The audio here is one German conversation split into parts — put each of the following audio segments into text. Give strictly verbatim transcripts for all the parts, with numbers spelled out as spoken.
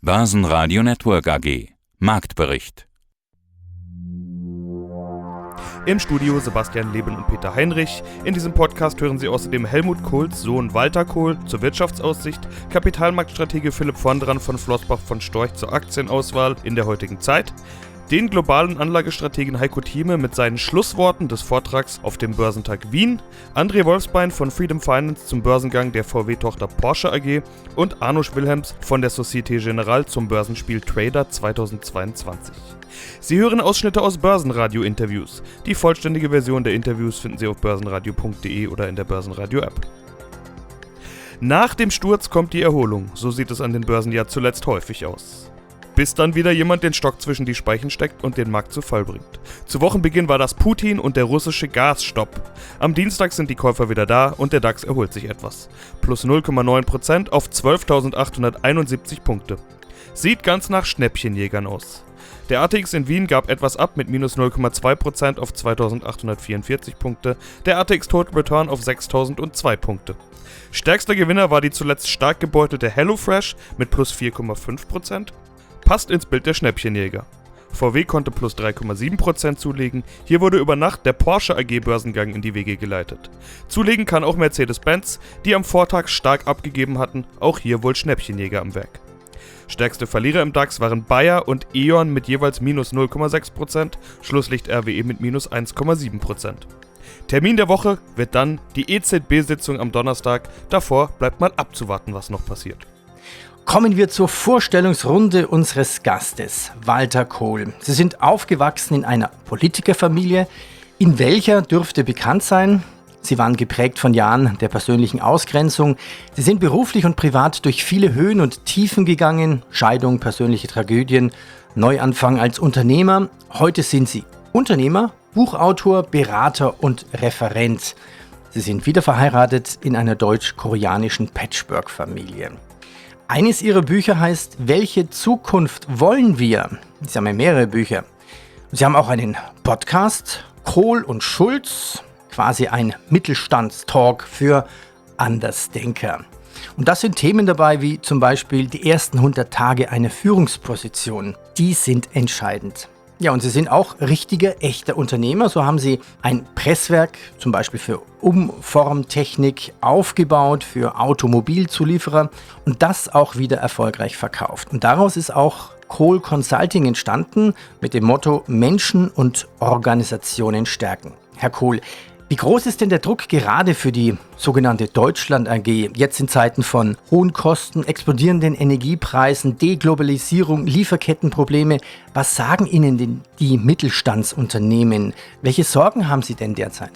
Börsenradio Network A G. Marktbericht. Im Studio Sebastian Leben und Peter Heinrich. In diesem Podcast hören Sie außerdem Helmut Kohls Sohn Walter Kohl zur Wirtschaftsaussicht, Kapitalmarktstratege Philipp Vondran von Flossbach von Storch zur Aktienauswahl in der heutigen Zeit, den globalen Anlagestrategen Heiko Thieme mit seinen Schlussworten des Vortrags auf dem Börsentag Wien, André Wolfsbein von Freedom Finance zum Börsengang der V W-Tochter Porsche A G und Arnosch Wilhelms von der Societe Generale zum Börsenspiel Trader zweitausendzweiundzwanzig. Sie hören Ausschnitte aus Börsenradio-Interviews. Die vollständige Version der Interviews finden Sie auf börsenradio punkt de oder in der Börsenradio-App. Nach dem Sturz kommt die Erholung, so sieht es an den Börsen ja zuletzt häufig aus. Bis dann wieder jemand den Stock zwischen die Speichen steckt und den Markt zu Fall bringt. Zu Wochenbeginn war das Putin und der russische Gasstopp. Am Dienstag sind die Käufer wieder da und der DAX erholt sich etwas. Plus null Komma neun Prozent auf zwölftausendachthunderteinundsiebzig Punkte. Sieht ganz nach Schnäppchenjägern aus. Der A T X in Wien gab etwas ab mit minus null Komma zwei Prozent auf zweitausendachthundertvierundvierzig Punkte, der A T X Total Return auf sechstausendzwei Punkte. Stärkster Gewinner war die zuletzt stark gebeutelte HelloFresh mit plus vier Komma fünf Prozent. Passt ins Bild der Schnäppchenjäger. V W konnte plus drei Komma sieben Prozent zulegen, hier wurde über Nacht der Porsche A G Börsengang in die Wege geleitet. Zulegen kann auch Mercedes-Benz, die am Vortag stark abgegeben hatten, auch hier wohl Schnäppchenjäger am Werk. Stärkste Verlierer im DAX waren Bayer und E.ON mit jeweils minus null Komma sechs Prozent, Schlusslicht R W E mit minus eins Komma sieben Prozent. Termin der Woche wird dann die E Z B-Sitzung am Donnerstag, davor bleibt mal abzuwarten, was noch passiert. Kommen wir zur Vorstellungsrunde unseres Gastes, Walter Kohl. Sie sind aufgewachsen in einer Politikerfamilie. In welcher dürfte bekannt sein? Sie waren geprägt von Jahren der persönlichen Ausgrenzung. Sie sind beruflich und privat durch viele Höhen und Tiefen gegangen. Scheidung, persönliche Tragödien, Neuanfang als Unternehmer. Heute sind Sie Unternehmer, Buchautor, Berater und Referent. Sie sind wieder verheiratet in einer deutsch-koreanischen Patchwork-Familie. Eines Ihrer Bücher heißt Welche Zukunft wollen wir? Sie haben ja mehrere Bücher. Sie haben auch einen Podcast, Kohl und Schulz, quasi ein Mittelstandstalk für Andersdenker. Und das sind Themen dabei wie zum Beispiel die ersten hundert Tage einer Führungsposition. Die sind entscheidend. Ja, und Sie sind auch richtiger, echter Unternehmer. So haben Sie ein Presswerk, zum Beispiel für Umformtechnik, aufgebaut, für Automobilzulieferer und das auch wieder erfolgreich verkauft. Und daraus ist auch Kohl Consulting entstanden mit dem Motto Menschen und Organisationen stärken. Herr Kohl, wie groß ist denn der Druck gerade für die sogenannte Deutschland A G, jetzt in Zeiten von hohen Kosten, explodierenden Energiepreisen, Deglobalisierung, Lieferkettenprobleme? Was sagen Ihnen denn die Mittelstandsunternehmen? Welche Sorgen haben Sie denn derzeit?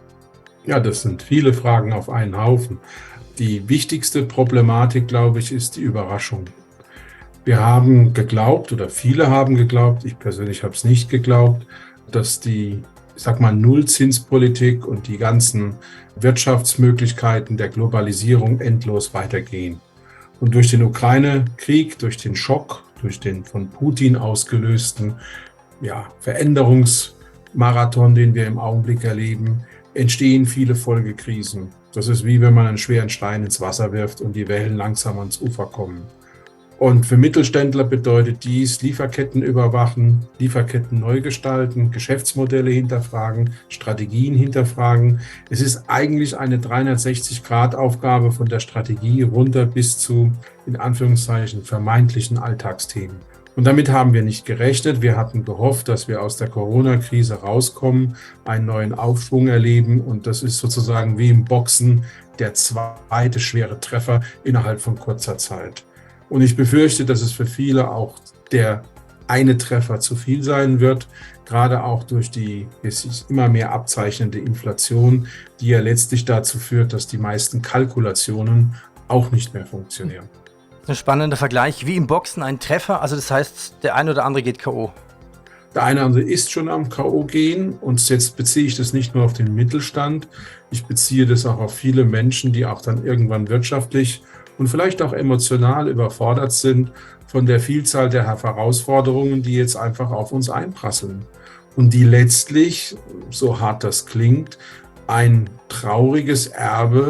Ja, das sind viele Fragen auf einen Haufen. Die wichtigste Problematik, glaube ich, ist die Überraschung. Wir haben geglaubt, oder viele haben geglaubt, ich persönlich habe es nicht geglaubt, dass die ich sag mal, Nullzinspolitik und die ganzen Wirtschaftsmöglichkeiten der Globalisierung endlos weitergehen. Und durch den Ukraine-Krieg, durch den Schock, durch den von Putin ausgelösten ja, Veränderungsmarathon, den wir im Augenblick erleben, entstehen viele Folgekrisen. Das ist wie wenn man einen schweren Stein ins Wasser wirft und die Wellen langsam ans Ufer kommen. Und für Mittelständler bedeutet dies Lieferketten überwachen, Lieferketten neu gestalten, Geschäftsmodelle hinterfragen, Strategien hinterfragen. Es ist eigentlich eine dreihundertsechzig Grad Aufgabe von der Strategie runter bis zu, in Anführungszeichen, vermeintlichen Alltagsthemen. Und damit haben wir nicht gerechnet. Wir hatten gehofft, dass wir aus der Corona-Krise rauskommen, einen neuen Aufschwung erleben. Und das ist sozusagen wie im Boxen der zweite schwere Treffer innerhalb von kurzer Zeit. Und ich befürchte, dass es für viele auch der eine Treffer zu viel sein wird, gerade auch durch die es sich immer mehr abzeichnende Inflation, die ja letztlich dazu führt, dass die meisten Kalkulationen auch nicht mehr funktionieren. Ein spannender Vergleich, wie im Boxen ein Treffer, also das heißt, der eine oder andere geht K O. Der eine oder andere ist schon am K O gehen und jetzt beziehe ich das nicht nur auf den Mittelstand, ich beziehe das auch auf viele Menschen, die auch dann irgendwann wirtschaftlich und vielleicht auch emotional überfordert sind von der Vielzahl der Herausforderungen, die jetzt einfach auf uns einprasseln. Und die letztlich, so hart das klingt, ein trauriges Erbe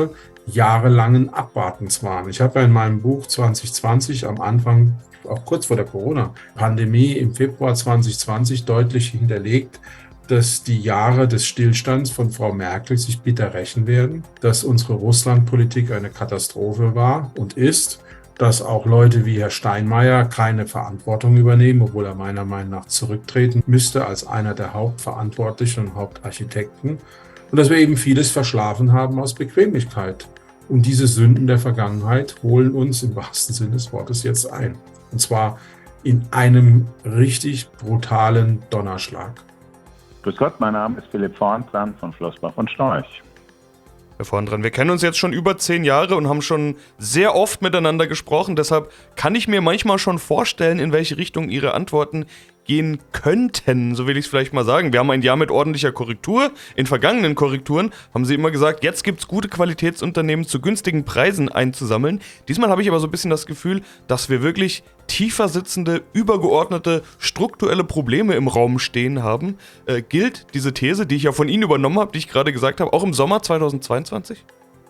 jahrelangen Abwartens waren. Ich habe ja in meinem Buch zwanzig zwanzig am Anfang, auch kurz vor der Corona-Pandemie im Februar zwanzig zwanzig deutlich hinterlegt, dass die Jahre des Stillstands von Frau Merkel sich bitter rächen werden, dass unsere Russlandpolitik eine Katastrophe war und ist, dass auch Leute wie Herr Steinmeier keine Verantwortung übernehmen, obwohl er meiner Meinung nach zurücktreten müsste als einer der Hauptverantwortlichen und Hauptarchitekten. Und dass wir eben vieles verschlafen haben aus Bequemlichkeit. Und diese Sünden der Vergangenheit holen uns im wahrsten Sinne des Wortes jetzt ein. Und zwar in einem richtig brutalen Donnerschlag. Grüß Gott, mein Name ist Philipp Vorndran von Flossbach und Storch. Herr Vorndran, wir kennen uns jetzt schon über zehn Jahre und haben schon sehr oft miteinander gesprochen. Deshalb kann ich mir manchmal schon vorstellen, in welche Richtung Ihre Antworten gehen könnten, so will ich es vielleicht mal sagen. Wir haben ein Jahr mit ordentlicher Korrektur. In vergangenen Korrekturen haben Sie immer gesagt, jetzt gibt es gute Qualitätsunternehmen zu günstigen Preisen einzusammeln. Diesmal habe ich aber so ein bisschen das Gefühl, dass wir wirklich tiefer sitzende, übergeordnete, strukturelle Probleme im Raum stehen haben. Äh, gilt diese These, die ich ja von Ihnen übernommen habe, die ich gerade gesagt habe, auch im Sommer zweitausendzweiundzwanzig?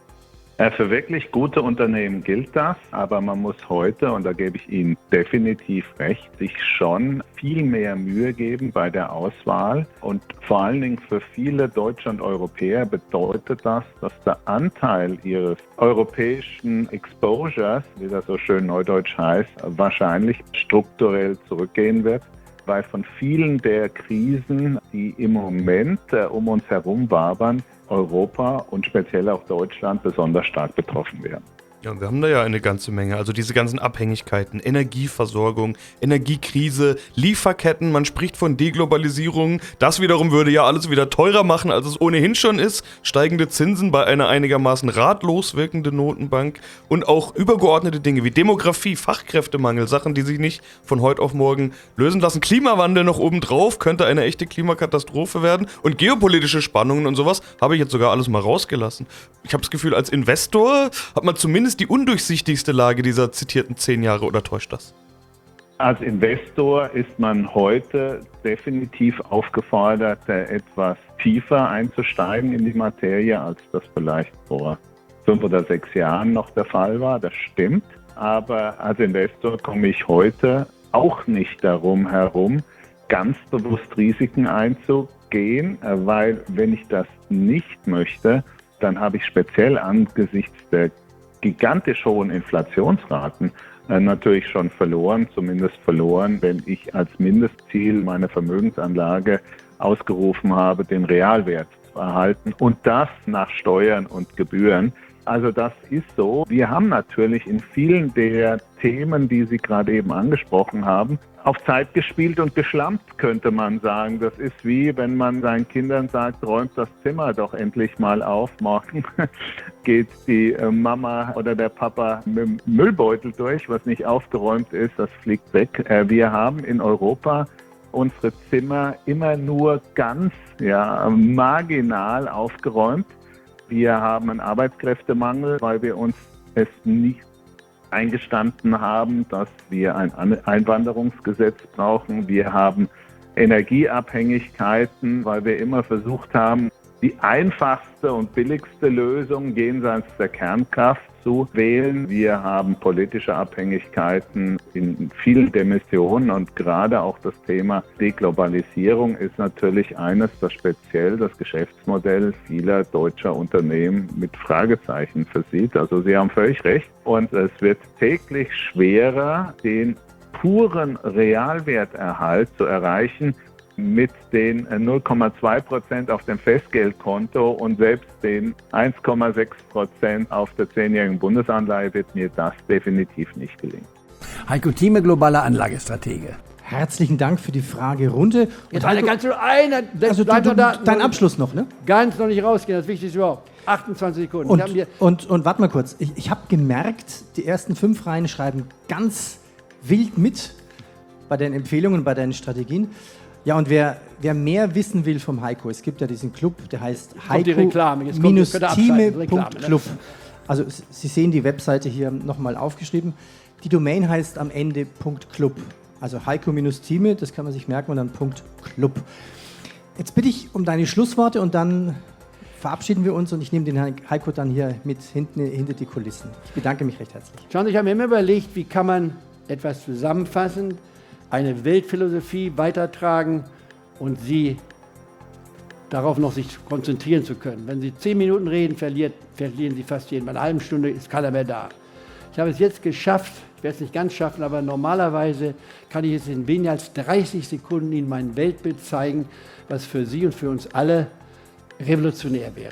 Für wirklich gute Unternehmen gilt das, aber man muss heute, und da gebe ich Ihnen definitiv recht, sich schon viel mehr Mühe geben bei der Auswahl. Und vor allen Dingen für viele Deutsche und Europäer bedeutet das, dass der Anteil ihres europäischen Exposures, wie das so schön neudeutsch heißt, wahrscheinlich strukturell zurückgehen wird, weil von vielen der Krisen, die im Moment äh, um uns herum wabern, Europa und speziell auch Deutschland besonders stark betroffen werden. Ja, wir haben da ja eine ganze Menge. Also diese ganzen Abhängigkeiten, Energieversorgung, Energiekrise, Lieferketten, man spricht von Deglobalisierung. Das wiederum würde ja alles wieder teurer machen, als es ohnehin schon ist. Steigende Zinsen bei einer einigermaßen ratlos wirkenden Notenbank und auch übergeordnete Dinge wie Demografie, Fachkräftemangel, Sachen, die sich nicht von heute auf morgen lösen lassen. Klimawandel noch obendrauf, könnte eine echte Klimakatastrophe werden. Und geopolitische Spannungen und sowas habe ich jetzt sogar alles mal rausgelassen. Ich habe das Gefühl, als Investor hat man zumindest die undurchsichtigste Lage dieser zitierten zehn Jahre, oder täuscht das? Als Investor ist man heute definitiv aufgefordert, etwas tiefer einzusteigen in die Materie, als das vielleicht vor fünf oder sechs Jahren noch der Fall war. Das stimmt. Aber als Investor komme ich heute auch nicht darum herum, ganz bewusst Risiken einzugehen, weil wenn ich das nicht möchte, dann habe ich speziell angesichts der gigantisch hohen Inflationsraten äh, natürlich schon verloren, zumindest verloren, wenn ich als Mindestziel meine Vermögensanlage ausgerufen habe, den Realwert zu erhalten und das nach Steuern und Gebühren. Also das ist so. Wir haben natürlich in vielen der Themen, die Sie gerade eben angesprochen haben, auf Zeit gespielt und geschlampt, könnte man sagen. Das ist wie, wenn man seinen Kindern sagt, räumt das Zimmer doch endlich mal auf. Morgen geht die Mama oder der Papa mit dem Müllbeutel durch, was nicht aufgeräumt ist, das fliegt weg. Wir haben in Europa unsere Zimmer immer nur ganz ja, marginal aufgeräumt. Wir haben einen Arbeitskräftemangel, weil wir uns es nicht eingestanden haben, dass wir ein Einwanderungsgesetz brauchen. Wir haben Energieabhängigkeiten, weil wir immer versucht haben, die einfachste und billigste Lösung jenseits der Kernkraft zu wählen. Wir haben politische Abhängigkeiten in vielen Dimensionen und gerade auch das Thema Deglobalisierung ist natürlich eines, das speziell das Geschäftsmodell vieler deutscher Unternehmen mit Fragezeichen versieht. Also Sie haben völlig recht und es wird täglich schwerer, den puren Realwerterhalt zu erreichen, mit den null Komma zwei Prozent auf dem Festgeldkonto und selbst den eins Komma sechs Prozent auf der zehnjährigen Bundesanleihe wird mir das definitiv nicht gelingen. Heiko Thieme, globaler Anlagestratege. Herzlichen Dank für die Fragerunde. Jetzt eine ganz eine, also bleib du, noch da, dein Abschluss noch, ne? Ganz noch nicht rausgehen, das Wichtigste überhaupt. achtundzwanzig Sekunden. Und, und, und, und warte mal kurz, ich, ich habe gemerkt, die ersten fünf Reihen schreiben ganz wild mit bei deinen Empfehlungen, bei deinen Strategien. Ja, und wer, wer mehr wissen will vom Heiko, es gibt ja diesen Club, der heißt heiko-thieme punkt club. Also Sie sehen die Webseite hier nochmal aufgeschrieben. Die Domain heißt am Ende .club. Also heiko-thieme, das kann man sich merken, und dann .club. Jetzt bitte ich um deine Schlussworte und dann verabschieden wir uns und ich nehme den Herrn Heiko dann hier mit hinten, hinter die Kulissen. Ich bedanke mich recht herzlich. Schauen Sie, ich habe mir immer überlegt, wie kann man etwas zusammenfassen, eine Weltphilosophie weitertragen und sie darauf noch sich konzentrieren zu können. Wenn Sie zehn Minuten reden, verliert, verlieren Sie fast jeden. Bei einer halben Stunde ist keiner mehr da. Ich habe es jetzt geschafft, ich werde es nicht ganz schaffen, aber normalerweise kann ich jetzt in weniger als dreißig Sekunden Ihnen mein Weltbild zeigen, was für Sie und für uns alle revolutionär wäre.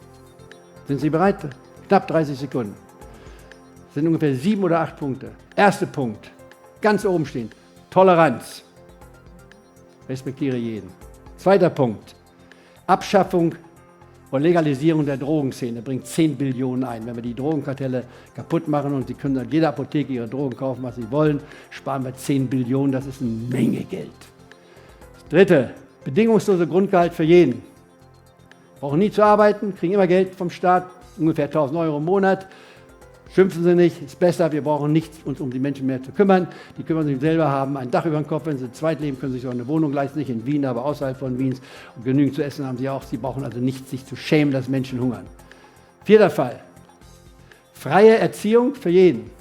Sind Sie bereit? Knapp dreißig Sekunden. Das sind ungefähr sieben oder acht Punkte. Erster Punkt, ganz oben stehen, Toleranz. Respektiere jeden. Zweiter Punkt, Abschaffung und Legalisierung der Drogenszene bringt zehn Billionen ein. Wenn wir die Drogenkartelle kaputt machen und Sie können an jeder Apotheke Ihre Drogen kaufen, was Sie wollen, sparen wir zehn Billionen, das ist eine Menge Geld. Das Dritte, bedingungslose Grundgehalt für jeden. Brauchen nie zu arbeiten, kriegen immer Geld vom Staat, ungefähr tausend Euro im Monat. Schimpfen Sie nicht, ist besser, wir brauchen nichts, uns um die Menschen mehr zu kümmern. Die kümmern sich selber, haben ein Dach über dem Kopf, wenn sie zweit leben, können sich auch eine Wohnung leisten, nicht in Wien, aber außerhalb von Wiens. Und genügend zu essen haben sie auch. Sie brauchen also nicht sich zu schämen, dass Menschen hungern. Vierter Fall, freie Erziehung für jeden.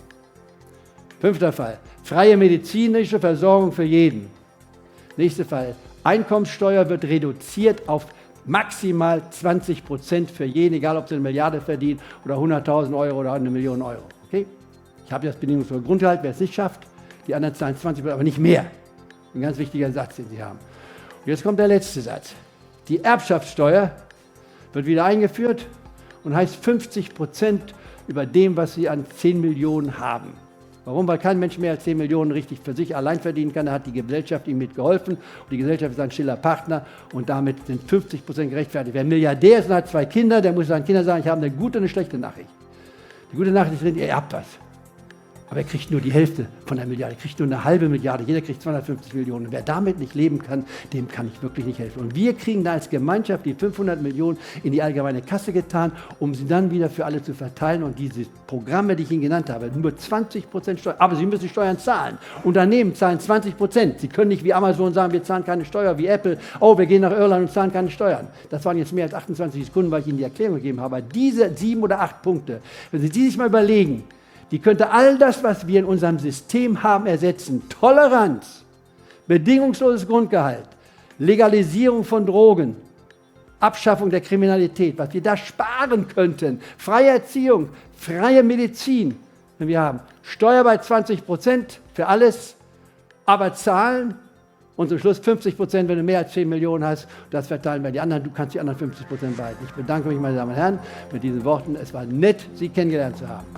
Fünfter Fall, freie medizinische Versorgung für jeden. Nächster Fall, Einkommenssteuer wird reduziert auf maximal zwanzig Prozent für jeden, egal ob sie eine Milliarde verdienen oder hunderttausend Euro oder eine Million Euro. Okay? Ich habe das bedingungslose Grundgehalt, wer es nicht schafft, die anderen zahlen zwanzig Prozent, aber nicht mehr. Ein ganz wichtiger Satz, den Sie haben. Und jetzt kommt der letzte Satz. Die Erbschaftssteuer wird wieder eingeführt und heißt fünfzig Prozent über dem, was Sie an zehn Millionen haben. Warum? Weil kein Mensch mehr als zehn Millionen richtig für sich allein verdienen kann. Da hat die Gesellschaft ihm mitgeholfen und die Gesellschaft ist ein stiller Partner und damit sind fünfzig Prozent gerechtfertigt. Wer Milliardär ist und hat zwei Kinder, der muss seinen Kindern sagen, ich habe eine gute und eine schlechte Nachricht. Die gute Nachricht ist, er erbt was. Aber er kriegt nur die Hälfte von der Milliarde, er kriegt nur eine halbe Milliarde, jeder kriegt zweihundertfünfzig Millionen. Und wer damit nicht leben kann, dem kann ich wirklich nicht helfen. Und wir kriegen da als Gemeinschaft die fünfhundert Millionen in die allgemeine Kasse getan, um sie dann wieder für alle zu verteilen. Und diese Programme, die ich Ihnen genannt habe, nur zwanzig Prozent Steuern, aber Sie müssen Steuern zahlen. Unternehmen zahlen zwanzig Prozent. Sie können nicht wie Amazon sagen, wir zahlen keine Steuer, wie Apple, oh, wir gehen nach Irland und zahlen keine Steuern. Das waren jetzt mehr als achtundzwanzig Sekunden, weil ich Ihnen die Erklärung gegeben habe. Aber diese sieben oder acht Punkte, wenn Sie die sich mal überlegen, die könnte all das, was wir in unserem System haben, ersetzen. Toleranz, bedingungsloses Grundgehalt, Legalisierung von Drogen, Abschaffung der Kriminalität, was wir da sparen könnten, freie Erziehung, freie Medizin. Wenn wir haben Steuer bei zwanzig Prozent für alles, aber zahlen und zum Schluss fünfzig Prozent, wenn du mehr als zehn Millionen hast, das verteilen wir die anderen, du kannst die anderen fünfzig Prozent behalten. Ich bedanke mich, meine Damen und Herren, mit diesen Worten. Es war nett, Sie kennengelernt zu haben.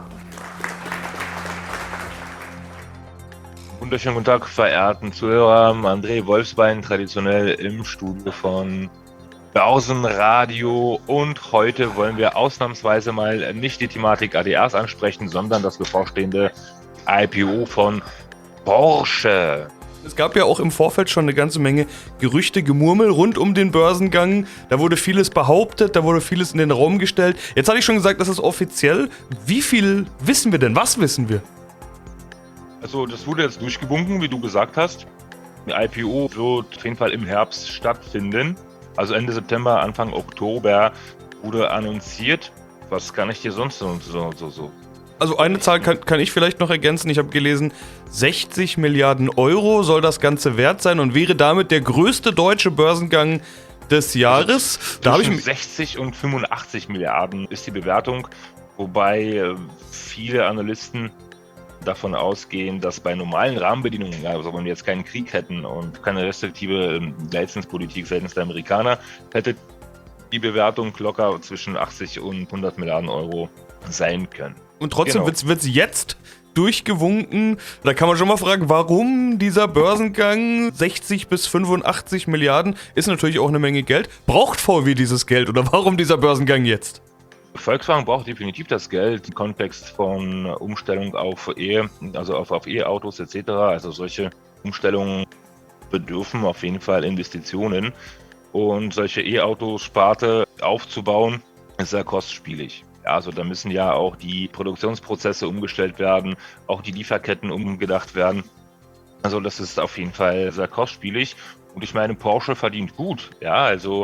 Wunderschönen guten Tag, verehrten Zuhörer. André Wolfsbein, traditionell im Studio von Börsenradio. Und heute wollen wir ausnahmsweise mal nicht die Thematik A D Rs ansprechen, sondern das bevorstehende I P O von Porsche. Es gab ja auch im Vorfeld schon eine ganze Menge Gerüchte, Gemurmel rund um den Börsengang. Da wurde vieles behauptet, da wurde vieles in den Raum gestellt. Jetzt hatte ich schon gesagt, das ist offiziell. Wie viel wissen wir denn? Was wissen wir? Also das wurde jetzt durchgewunken, wie du gesagt hast. Die I P O wird auf jeden Fall im Herbst stattfinden. Also Ende September, Anfang Oktober wurde annonciert. Was kann ich dir sonst so so so? so? Also eine Zahl kann, kann ich vielleicht noch ergänzen. Ich habe gelesen, sechzig Milliarden Euro soll das Ganze wert sein und wäre damit der größte deutsche Börsengang des Jahres. Also da habe ich sechzig und fünfundachtzig Milliarden ist die Bewertung, wobei viele Analysten davon ausgehen, dass bei normalen Rahmenbedingungen, also wenn wir jetzt keinen Krieg hätten und keine restriktive Leistungspolitik seitens der Amerikaner, hätte die Bewertung locker zwischen achtzig und hundert Milliarden Euro sein können. Und trotzdem genau. wird es jetzt durchgewunken. Da kann man schon mal fragen, warum dieser Börsengang sechzig bis fünfundachtzig Milliarden ist natürlich auch eine Menge Geld. Braucht V W dieses Geld oder warum dieser Börsengang jetzt? Volkswagen braucht definitiv das Geld im Kontext von Umstellung auf E, also auf, auf E-Autos et cetera. Also solche Umstellungen bedürfen auf jeden Fall Investitionen. Und solche E-Autos-Sparte aufzubauen, ist sehr kostspielig. Ja, also da müssen ja auch die Produktionsprozesse umgestellt werden, auch die Lieferketten umgedacht werden. Also das ist auf jeden Fall sehr kostspielig. Und ich meine, Porsche verdient gut. Ja, also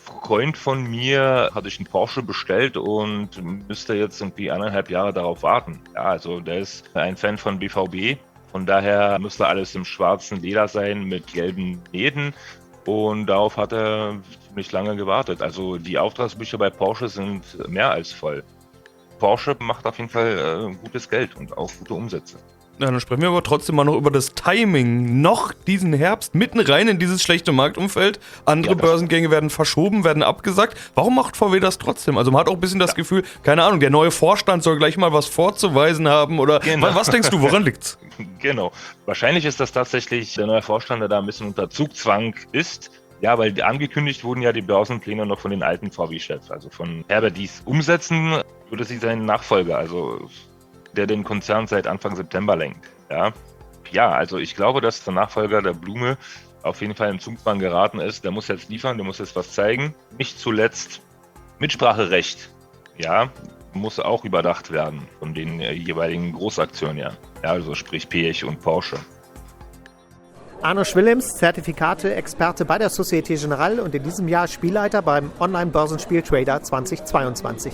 Freund von mir hatte ich einen Porsche bestellt und müsste jetzt irgendwie eineinhalb Jahre darauf warten. Ja, also der ist ein Fan von B V B. Von daher müsste alles im schwarzen Leder sein mit gelben Nähten. Und darauf hat er nicht lange gewartet. Also die Auftragsbücher bei Porsche sind mehr als voll. Porsche macht auf jeden Fall äh, gutes Geld und auch gute Umsätze. Ja, dann sprechen wir aber trotzdem mal noch über das Timing. Noch diesen Herbst mitten rein in dieses schlechte Marktumfeld. Andere Ja, Börsengänge werden verschoben, werden abgesagt. Warum macht V W das trotzdem? Also man hat auch ein bisschen das ja. Gefühl, keine Ahnung, der neue Vorstand soll gleich mal was vorzuweisen haben. Oder genau. Was denkst du, woran liegt's? Genau. Wahrscheinlich ist das tatsächlich der neue Vorstand, der da ein bisschen unter Zugzwang ist. Ja, weil angekündigt wurden ja die Börsenpläne noch von den alten V W-Chefs. Also von Herbert Diess. Umsetzen würde sie seinen Nachfolger, also der den Konzern seit Anfang September lenkt. Ja, ja, also ich glaube, dass der Nachfolger der Blume auf jeden Fall im Zugzwang geraten ist. Der muss jetzt liefern, der muss jetzt was zeigen. Nicht zuletzt Mitspracherecht, ja, muss auch überdacht werden von den äh, jeweiligen Großaktionären. Ja, also sprich P E C und Porsche. Arno Schwillems, Zertifikate-Experte bei der Société Générale und in diesem Jahr Spielleiter beim Online-Börsenspiel Trader zweitausendzweiundzwanzig.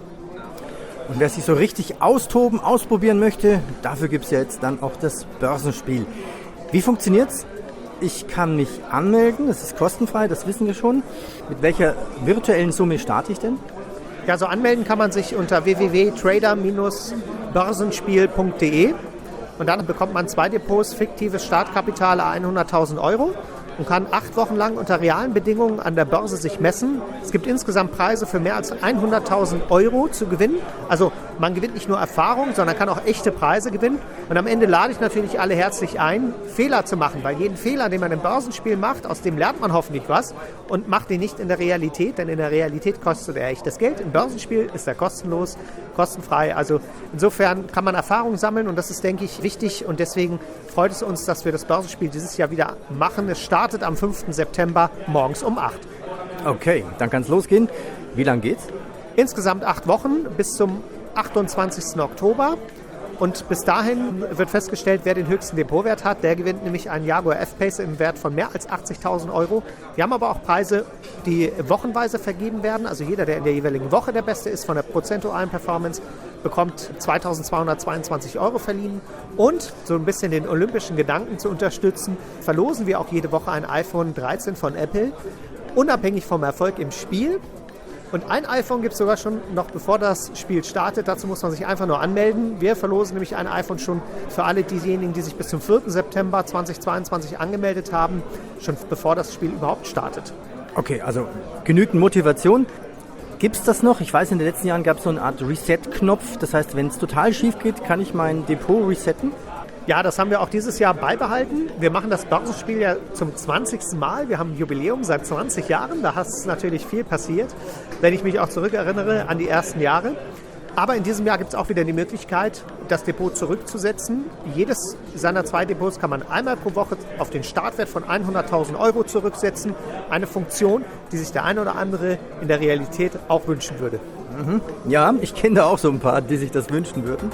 Und wer sich so richtig austoben, ausprobieren möchte, dafür gibt es ja jetzt dann auch das Börsenspiel. Wie funktioniert's? Ich kann mich anmelden, das ist kostenfrei, das wissen wir schon. Mit welcher virtuellen Summe starte ich denn? Ja, so anmelden kann man sich unter w w w punkt trader Bindestrich börsenspiel punkt d e und dann bekommt man zwei Depots, fiktives Startkapital hunderttausend Euro und kann acht Wochen lang unter realen Bedingungen an der Börse sich messen. Es gibt insgesamt Preise für mehr als hunderttausend Euro zu gewinnen. Also man gewinnt nicht nur Erfahrung, sondern kann auch echte Preise gewinnen. Und am Ende lade ich natürlich alle herzlich ein, Fehler zu machen, weil jeden Fehler, den man im Börsenspiel macht, aus dem lernt man hoffentlich was und macht den nicht in der Realität, denn in der Realität kostet er echtes Geld. Im Börsenspiel ist er kostenlos, kostenfrei. Also insofern kann man Erfahrung sammeln und das ist, denke ich, wichtig und deswegen freut es uns, dass wir das Börsenspiel dieses Jahr wieder machen. Es startet am fünften September morgens um acht. Okay, dann kann es losgehen. Wie lange geht's? Insgesamt acht Wochen bis zum achtundzwanzigsten Oktober. Und bis dahin wird festgestellt, wer den höchsten Depotwert hat. Der gewinnt nämlich einen Jaguar F-Pace im Wert von mehr als achtzigtausend Euro. Wir haben aber auch Preise, die wochenweise vergeben werden. Also jeder, der in der jeweiligen Woche der Beste ist von der prozentualen Performance, bekommt zweitausendzweihundertzweiundzwanzig Euro verliehen. Und so ein bisschen den olympischen Gedanken zu unterstützen, verlosen wir auch jede Woche ein iPhone dreizehn von Apple, unabhängig vom Erfolg im Spiel. Und ein iPhone gibt es sogar schon noch bevor das Spiel startet. Dazu muss man sich einfach nur anmelden. Wir verlosen nämlich ein iPhone schon für alle diejenigen, die sich bis zum vierten September zweitausendzweiundzwanzig angemeldet haben, schon bevor das Spiel überhaupt startet. Okay, also genügend Motivation. Gibt es das noch? Ich weiß, in den letzten Jahren gab es so eine Art Reset-Knopf. Das heißt, wenn es total schief geht, kann ich mein Depot resetten? Ja, das haben wir auch dieses Jahr beibehalten. Wir machen das Börsenspiel ja zum zwanzigsten Mal. Wir haben ein Jubiläum seit zwanzig Jahren. Da ist natürlich viel passiert, wenn ich mich auch zurückerinnere an die ersten Jahre. Aber in diesem Jahr gibt es auch wieder die Möglichkeit, das Depot zurückzusetzen. Jedes seiner zwei Depots kann man einmal pro Woche auf den Startwert von hunderttausend Euro zurücksetzen. Eine Funktion, die sich der eine oder andere in der Realität auch wünschen würde. Mhm. Ja, ich kenne da auch so ein paar, die sich das wünschen würden.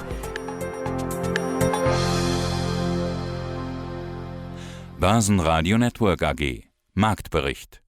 Börsenradio Network A G. Marktbericht.